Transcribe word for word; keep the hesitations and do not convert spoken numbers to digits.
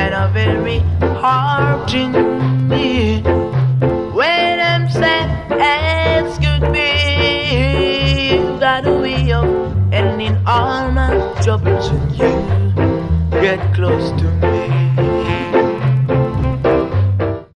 find a very hard in me. When I'm sad as could be, you got a way of ending all my troubles, and you get close to me.